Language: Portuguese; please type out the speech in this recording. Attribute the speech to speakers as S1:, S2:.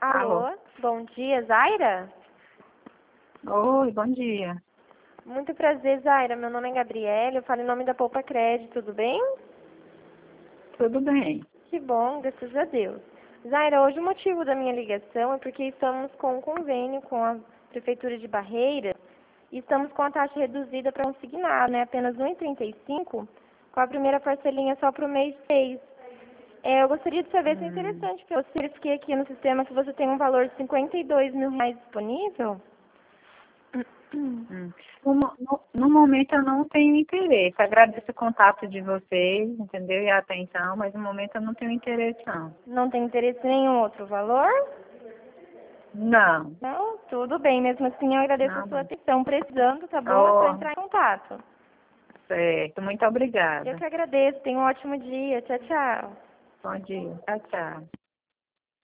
S1: Alô, bom dia, Zaira?
S2: Oi, bom dia.
S1: Muito prazer, Zaira. Meu nome é Gabriela, eu falo em nome da Poupa Crédito, tudo bem?
S2: Tudo bem?
S1: Que bom, graças a Deus. Zaira, hoje o motivo da minha ligação é porque estamos com um convênio com a Prefeitura de Barreiras e estamos com a taxa reduzida para consignado, né? Apenas R$ 1,35, com a primeira parcelinha só para o mês 6. Eu gostaria de saber se é interessante para você. Eu fiquei aqui no sistema que você tem um valor de R$ 52 mil disponível.
S2: No momento eu não tenho interesse. Agradeço o contato de vocês, entendeu? E a atenção, mas no momento eu não tenho interesse, não.
S1: Não tem interesse em nenhum outro valor?
S2: Não.
S1: Não, tudo bem. Mesmo assim, eu agradeço a sua
S2: Nada.
S1: atenção. Precisando, tá bom? É só
S2: Oh,
S1: entrar em contato.
S2: certo. Muito
S1: Eu
S2: obrigada.
S1: que agradeço. Tenha um ótimo dia. Tchau, tchau.
S2: Bom dia. Tchau, tchau.